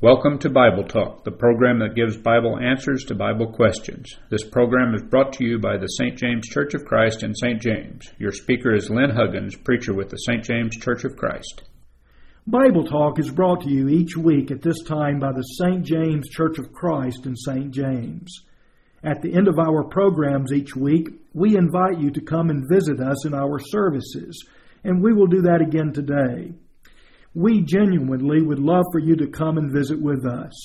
Welcome to Bible Talk, the program that gives Bible answers to Bible questions. This program is brought to you by the St. James Church of Christ in St. James. Your speaker is Lynn Huggins, preacher with the St. James Church of Christ. Bible Talk is brought to you each week at this time by the St. James Church of Christ in St. James. At the end of our programs each week, we invite you to come and visit us in our services, and we will do that again today. We genuinely would love for you to come and visit with us.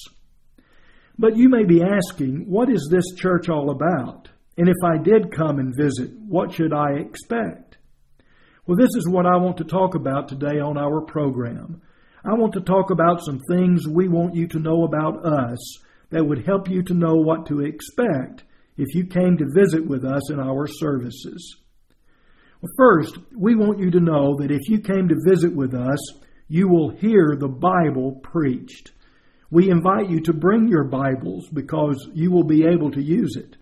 But you may be asking, what is this church all about? And if I did come and visit, what should I expect? Well, this is what I want to talk about today on our program. I want to talk about some things we want you to know about us that would help you to know what to expect if you came to visit with us in our services. Well, first, we want you to know that if you came to visit with us, you will hear the Bible preached. We invite you to bring your Bibles because you will be able to use it.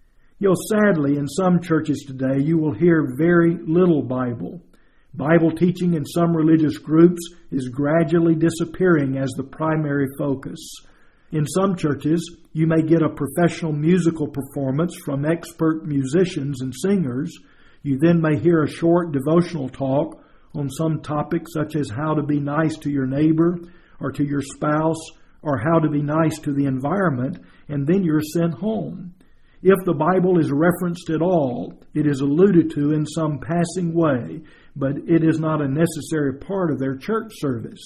Sadly, in some churches today, you will hear very little Bible. Bible teaching in some religious groups is gradually disappearing as the primary focus. In some churches, you may get a professional musical performance from expert musicians and singers. You then may hear a short devotional talk on some topic such as how to be nice to your neighbor or to your spouse or how to be nice to the environment, and then you're sent home. If the Bible is referenced at all, it is alluded to in some passing way, but it is not a necessary part of their church service.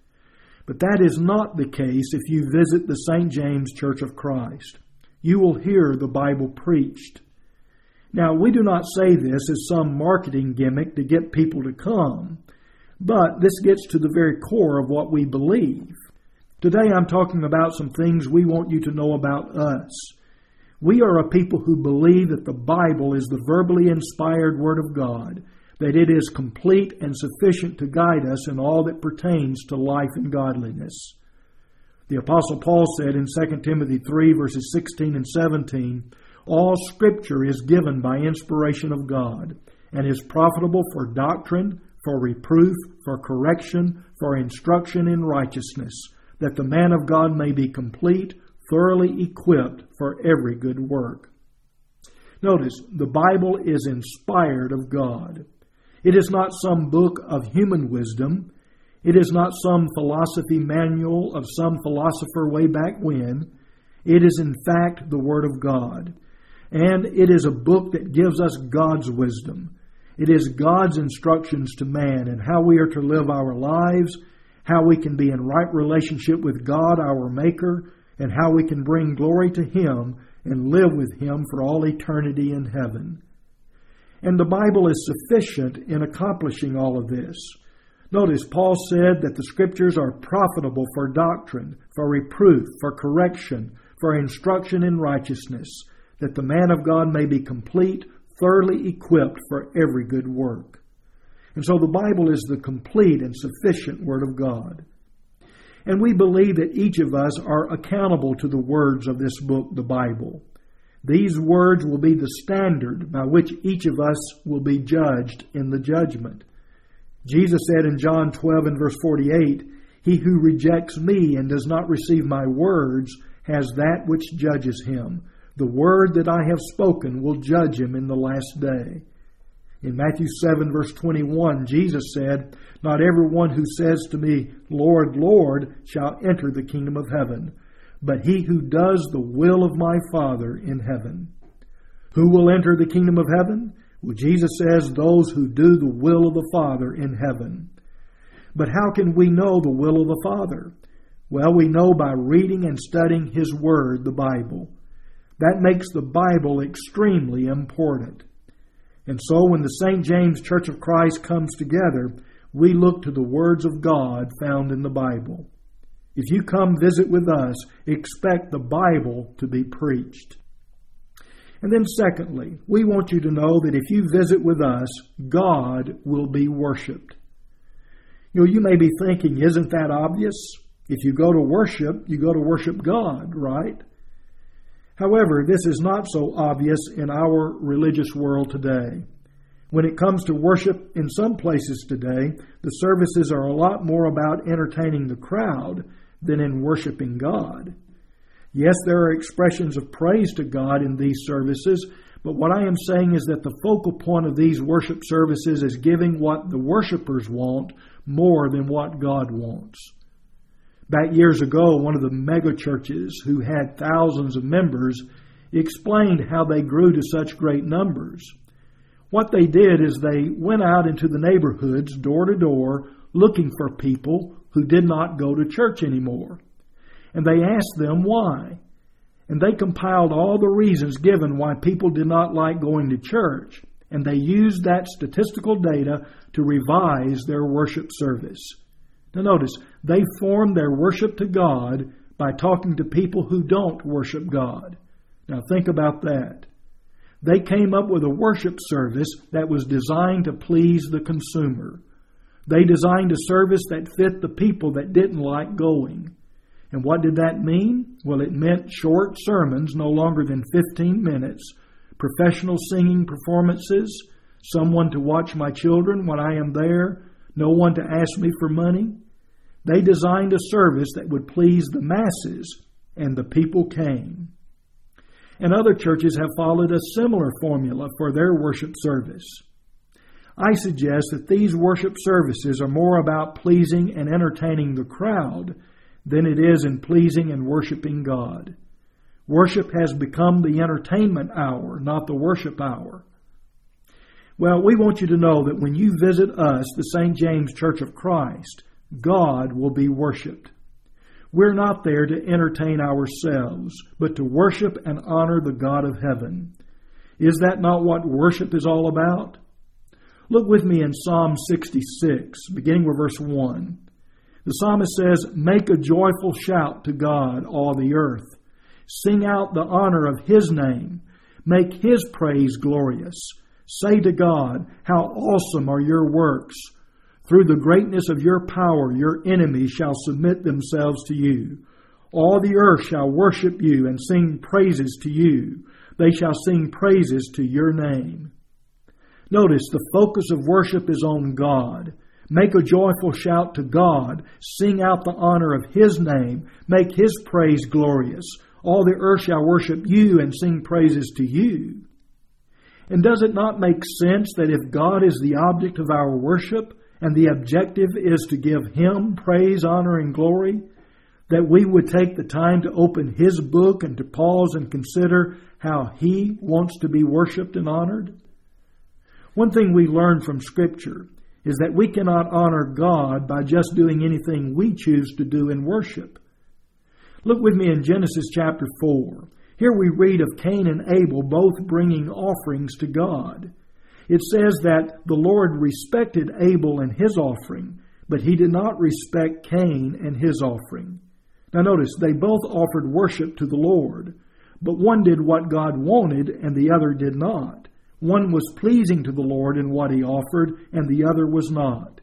But that is not the case if you visit the St. James Church of Christ. You will hear the Bible preached. Now, we do not say this as some marketing gimmick to get people to come, but this gets to the very core of what we believe. Today I'm talking about some things we want you to know about us. We are a people who believe that the Bible is the verbally inspired Word of God, that it is complete and sufficient to guide us in all that pertains to life and godliness. The Apostle Paul said in 2 Timothy 3, verses 16 and 17, all Scripture is given by inspiration of God and is profitable for doctrine, for reproof, for correction, for instruction in righteousness, that the man of God may be complete, thoroughly equipped for every good work. Notice, the Bible is inspired of God. It is not some book of human wisdom. It is not some philosophy manual of some philosopher way back when. It is in fact the Word of God. And it is a book that gives us God's wisdom. It is God's instructions to man and how we are to live our lives, how we can be in right relationship with God, our Maker, and how we can bring glory to Him and live with Him for all eternity in heaven. And the Bible is sufficient in accomplishing all of this. Notice, Paul said that the Scriptures are profitable for doctrine, for reproof, for correction, for instruction in righteousness, that the man of God may be complete, thoroughly equipped for every good work. And so the Bible is the complete and sufficient Word of God. And we believe that each of us are accountable to the words of this book, the Bible. These words will be the standard by which each of us will be judged in the judgment. Jesus said in John 12 and verse 48, he who rejects me and does not receive my words has that which judges him. The word that I have spoken will judge him in the last day. In Matthew 7, verse 21, Jesus said, not everyone who says to me, Lord, Lord, shall enter the kingdom of heaven, but he who does the will of my Father in heaven. Who will enter the kingdom of heaven? Well, Jesus says, those who do the will of the Father in heaven. But how can we know the will of the Father? Well, we know by reading and studying His Word, the Bible. That makes the Bible extremely important. And so when the St. James Church of Christ comes together, we look to the words of God found in the Bible. If you come visit with us, expect the Bible to be preached. And then secondly, we want you to know that if you visit with us, God will be worshiped. You may be thinking, isn't that obvious? If you go to worship God, right? However, this is not so obvious in our religious world today. When it comes to worship in some places today, the services are a lot more about entertaining the crowd than in worshiping God. Yes, there are expressions of praise to God in these services, but what I am saying is that the focal point of these worship services is giving what the worshipers want more than what God wants. Back years ago, one of the mega churches who had thousands of members explained how they grew to such great numbers. What they did is they went out into the neighborhoods, door to door, looking for people who did not go to church anymore. And they asked them why. And they compiled all the reasons given why people did not like going to church. And they used that statistical data to revise their worship service. Now notice, they formed their worship to God by talking to people who don't worship God. Now think about that. They came up with a worship service that was designed to please the consumer. They designed a service that fit the people that didn't like going. And what did that mean? Well, it meant short sermons, no longer than 15 minutes, professional singing performances, someone to watch my children when I am there, no one to ask me for money. They designed a service that would please the masses, and the people came. And other churches have followed a similar formula for their worship service. I suggest that these worship services are more about pleasing and entertaining the crowd than it is in pleasing and worshiping God. Worship has become the entertainment hour, not the worship hour. Well, we want you to know that when you visit us, the St. James Church of Christ, God will be worshiped. We're not there to entertain ourselves, but to worship and honor the God of heaven. Is that not what worship is all about? Look with me in Psalm 66, beginning with verse 1. The psalmist says, "Make a joyful shout to God, all the earth. Sing out the honor of His name. Make His praise glorious. Say to God, how awesome are your works. Through the greatness of your power, your enemies shall submit themselves to you. All the earth shall worship you and sing praises to you. They shall sing praises to your name." Notice the focus of worship is on God. Make a joyful shout to God. Sing out the honor of His name. Make His praise glorious. All the earth shall worship you and sing praises to you. And does it not make sense that if God is the object of our worship and the objective is to give Him praise, honor, and glory, that we would take the time to open His book and to pause and consider how He wants to be worshiped and honored? One thing we learn from Scripture is that we cannot honor God by just doing anything we choose to do in worship. Look with me in Genesis chapter 4. Here we read of Cain and Abel both bringing offerings to God. It says that the Lord respected Abel and his offering, but He did not respect Cain and his offering. Now notice, they both offered worship to the Lord, but one did what God wanted and the other did not. One was pleasing to the Lord in what he offered, and the other was not.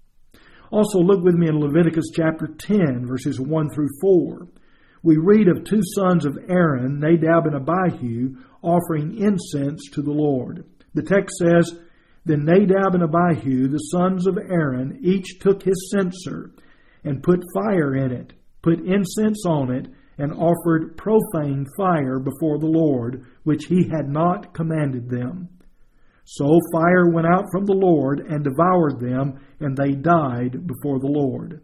Also, look with me in Leviticus chapter 10, verses 1 through 4. We read of two sons of Aaron, Nadab and Abihu, offering incense to the Lord. The text says, "Then Nadab and Abihu, the sons of Aaron, each took his censer and put fire in it, put incense on it, and offered profane fire before the Lord, which He had not commanded them. So fire went out from the Lord and devoured them, and they died before the Lord."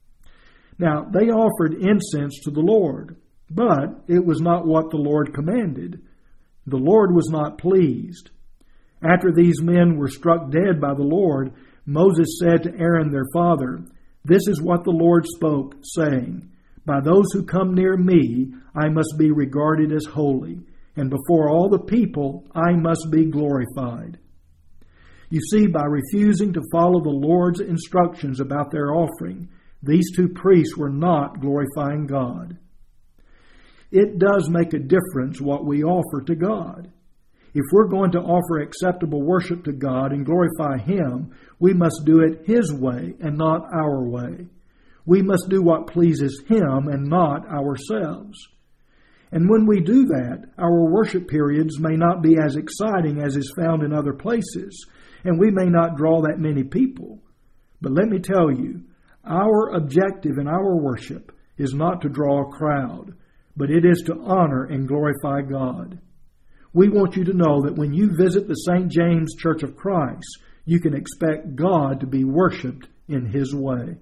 Now, they offered incense to the Lord, but it was not what the Lord commanded. The Lord was not pleased. After these men were struck dead by the Lord, Moses said to Aaron their father, "This is what the Lord spoke, saying, By those who come near me, I must be regarded as holy, and before all the people, I must be glorified." You see, by refusing to follow the Lord's instructions about their offering, these two priests were not glorifying God. It does make a difference what we offer to God. If we're going to offer acceptable worship to God and glorify Him, we must do it His way and not our way. We must do what pleases Him and not ourselves. And when we do that, our worship periods may not be as exciting as is found in other places, and we may not draw that many people. But let me tell you, our objective in our worship is not to draw a crowd, but it is to honor and glorify God. We want you to know that when you visit the St. James Church of Christ, you can expect God to be worshiped in His way.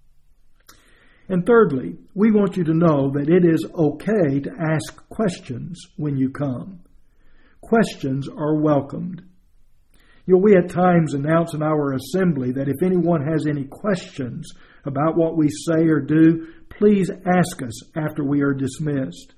And thirdly, we want you to know that it is okay to ask questions when you come. Questions are welcomed. We at times announce in our assembly that if anyone has any questions about what we say or do, please ask us after we are dismissed.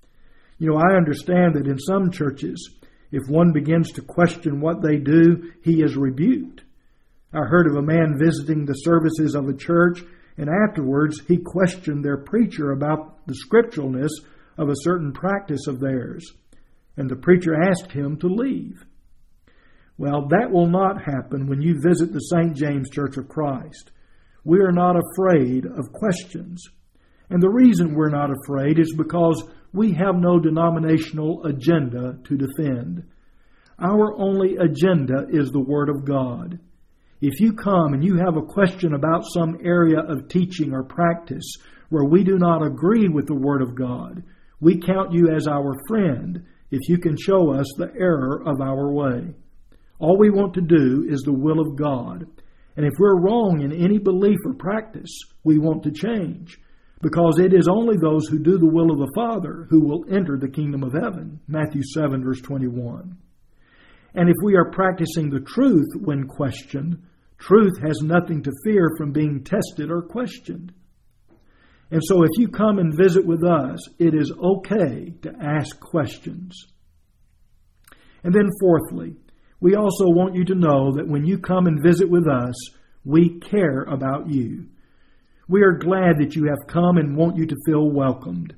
I understand that in some churches, if one begins to question what they do, he is rebuked. I heard of a man visiting the services of a church, and afterwards he questioned their preacher about the scripturalness of a certain practice of theirs, and the preacher asked him to leave. Well, that will not happen when you visit the St. James Church of Christ. We are not afraid of questions. And the reason we're not afraid is because we have no denominational agenda to defend. Our only agenda is the Word of God. If you come and you have a question about some area of teaching or practice where we do not agree with the Word of God, we count you as our friend if you can show us the error of our way. All we want to do is the will of God. And if we're wrong in any belief or practice, we want to change. Because it is only those who do the will of the Father who will enter the kingdom of heaven. Matthew 7, verse 21. And if we are practicing the truth when questioned, truth has nothing to fear from being tested or questioned. And so if you come and visit with us, it is okay to ask questions. And then fourthly, we also want you to know that when you come and visit with us, we care about you. We are glad that you have come and want you to feel welcomed.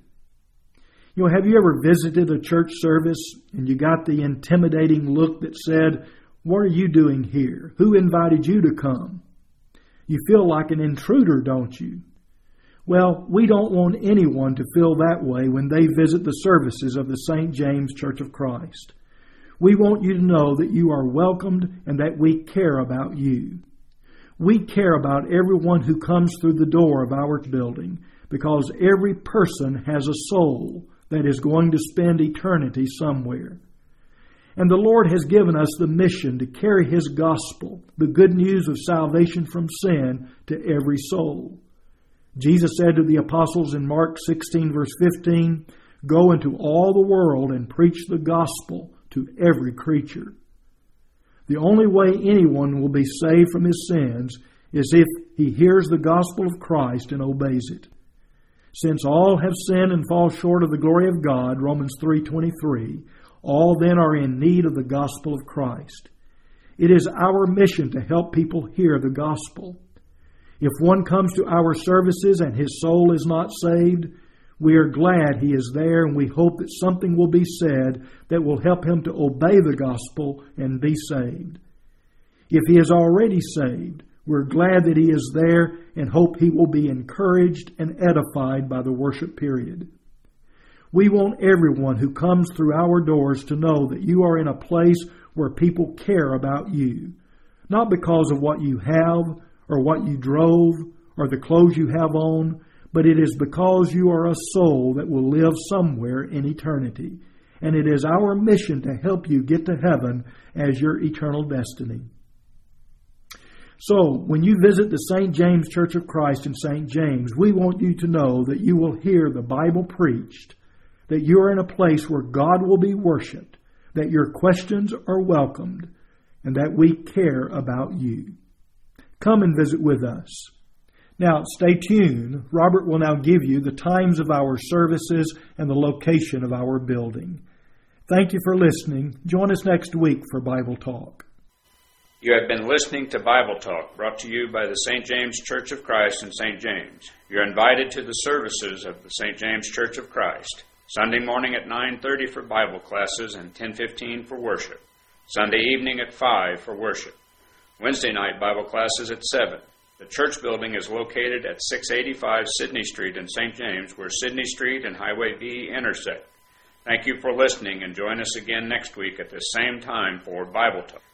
Have you ever visited a church service and you got the intimidating look that said, "What are you doing here? Who invited you to come?" You feel like an intruder, don't you? Well, we don't want anyone to feel that way when they visit the services of the St. James Church of Christ. We want you to know that you are welcomed and that we care about you. We care about everyone who comes through the door of our building because every person has a soul that is going to spend eternity somewhere. And the Lord has given us the mission to carry His gospel, the good news of salvation from sin, to every soul. Jesus said to the apostles in Mark 16, verse 15, "Go into all the world and preach the gospel to every creature." The only way anyone will be saved from his sins is if he hears the gospel of Christ and obeys it. Since all have sinned and fall short of the glory of God, Romans 3:23, all then are in need of the gospel of Christ. It is our mission to help people hear the gospel. If one comes to our services and his soul is not saved, we are glad he is there, and we hope that something will be said that will help him to obey the gospel and be saved. If he is already saved, we're glad that he is there and hope he will be encouraged and edified by the worship period. We want everyone who comes through our doors to know that you are in a place where people care about you, not because of what you have or what you drove or the clothes you have on, but it is because you are a soul that will live somewhere in eternity. And it is our mission to help you get to heaven as your eternal destiny. So, when you visit the St. James Church of Christ in St. James, we want you to know that you will hear the Bible preached, that you are in a place where God will be worshiped, that your questions are welcomed, and that we care about you. Come and visit with us. Now, stay tuned. Robert will now give you the times of our services and the location of our building. Thank you for listening. Join us next week for Bible Talk. You have been listening to Bible Talk, brought to you by the St. James Church of Christ in St. James. You're invited to the services of the St. James Church of Christ. Sunday morning at 9:30 for Bible classes and 10:15 for worship. Sunday evening at 5 for worship. Wednesday night Bible classes at 7. The church building is located at 685 Sydney Street in St. James, where Sydney Street and Highway B intersect. Thank you for listening, and join us again next week at this same time for Bible Talk.